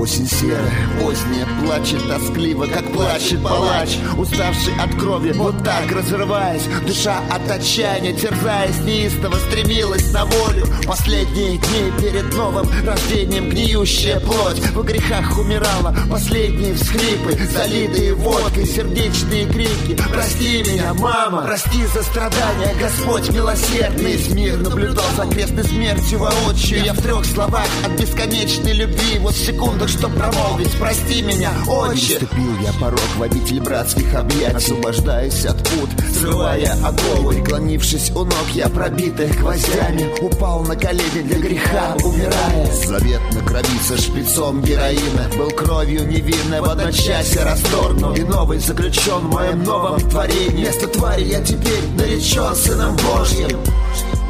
Осень серая, поздняя, плачет тоскливо, как плачет палач, уставший от крови, вот так разрываясь. Душа от отчаяния, терзаясь, неистово стремилась на волю. Последние дни перед новым рождением гниющая плоть в грехах умирала. Последние всхлипы, залитые водкой, сердечные крики. Прости меня, мама, прости за страдания, Господь милосердный. Мир наблюдал за крестной смертью воочию. Я в 3 словах от бесконечной любви, вот в секундах, что промолвить: прости меня, отче. Ступил я порог в обитель братских объятий, освобождаясь от пут, срывая оковы. Преклонившись у ног, я, пробитых гвоздями, упал на колени для греха, умирая. Завет на крови со шприцом героина был кровью невинной в одночасье расторгнут, и новый заключен в моем новом творении. Вместо твари я теперь наречен Сыном Божьим.